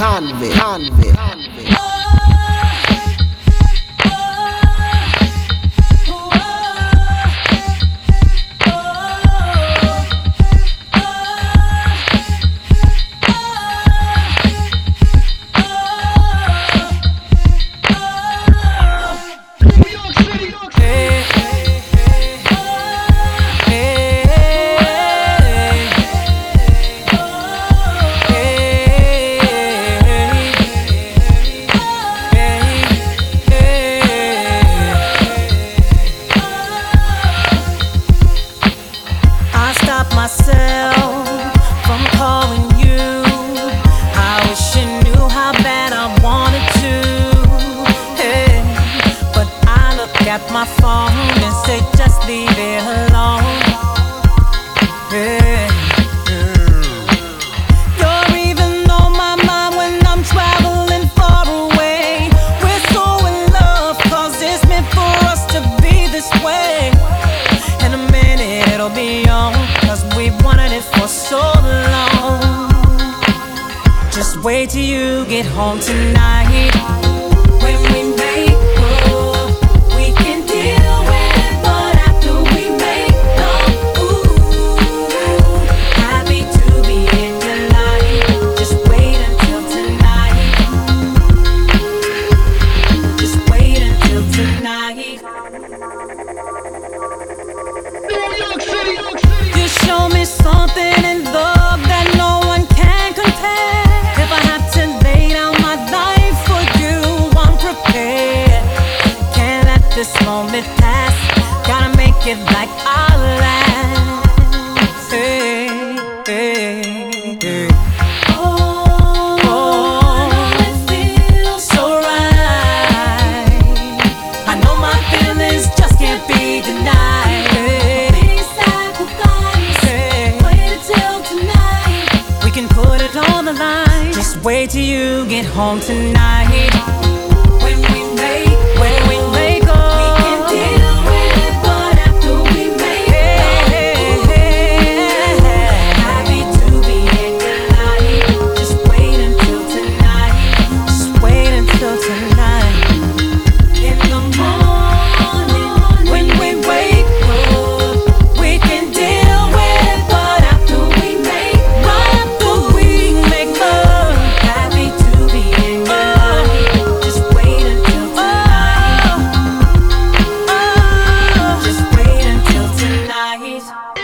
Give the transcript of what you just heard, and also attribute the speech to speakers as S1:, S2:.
S1: myself from calling you. I wish you knew how bad I wanted to, hey. But I look at my phone and say just leave it alone, hey. You're even on my mind when I'm traveling far away. We're so in love 'cause it's meant for us to be this way. In a minute it'll be on, 'cause we've wanted it for so long. Just wait till you get home tonight. When we make love, we can deal with it, but after we make love, ooh, happy to be in your life. Just wait until tonight. Just wait until tonight. You show me something in love that no one can compare. If I have to lay down my life for you, I'm prepared. Can't let this moment pass, gotta make it like our last. Hey, hey, hey. I know my feelings just can't be denied. On the line. Just wait till you get home tonight. When we make up, we can deal with it, but after we make up, happy to be in your life. Just wait until tonight. Just wait until tonight. In the morning, when we wake up, we can deal with it, but after we make love, happy to be in your life. Just wait until tonight. Just wait until tonight.